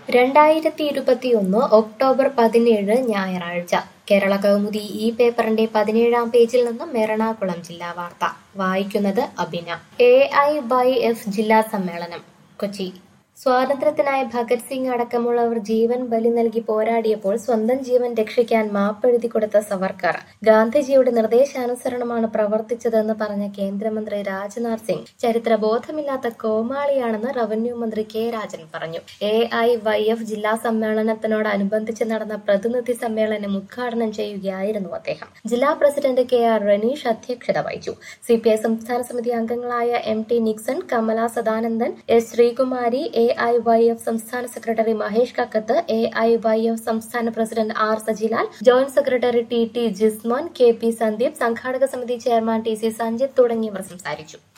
2021 October 17 ഞായറാഴ്ച കേരള കൗമുദി ഈ പേപ്പറിന്റെ 17-ാം പേജിൽ നിന്നും എറണാകുളം ജില്ലാ വാർത്ത വായിക്കുന്നത് അബിന. AIYF ജില്ലാ സമ്മേളനം കൊച്ചി. സ്വാതന്ത്ര്യത്തിനായി ഭഗത് സിംഗ് അടക്കമുള്ളവർ ജീവൻ ബലി നൽകി പോരാടിയപ്പോൾ സ്വന്തം ജീവൻ രക്ഷിക്കാൻ മാപ്പെഴുതി കൊടുത്ത സവർക്കർ ഗാന്ധിജിയുടെ നിർദ്ദേശാനുസരണമാണ് പ്രവർത്തിച്ചതെന്ന് പറഞ്ഞ കേന്ദ്രമന്ത്രി രാജ്നാഥ് സിംഗ് ചരിത്രബോധമില്ലാത്ത കോമാളിയാണെന്ന് റവന്യൂ മന്ത്രി കെ രാജൻ പറഞ്ഞു. AIYF ജില്ലാ സമ്മേളനത്തിനോടനുബന്ധിച്ച് നടന്ന പ്രതിനിധി സമ്മേളനം ഉദ്ഘാടനം ചെയ്യുകയായിരുന്നു അദ്ദേഹം. ജില്ലാ പ്രസിഡന്റ് KR റനീഷ് അധ്യക്ഷത വഹിച്ചു. CPI സംസ്ഥാന സമിതി അംഗങ്ങളായ MT Nixon, Kamala Sadanandan, S Sreekumari, AIYF സംസ്ഥാന സെക്രട്ടറി മഹേഷ് കക്കത്ത്, AIYF സംസ്ഥാന president R Sajilal, joint secretary TT Jismon, KP Sandeep, സംഘാടക സമിതി ചെയർമാൻ TC സഞ്ജിത്ത് തുടങ്ങിയവർ സംസാരിച്ചു.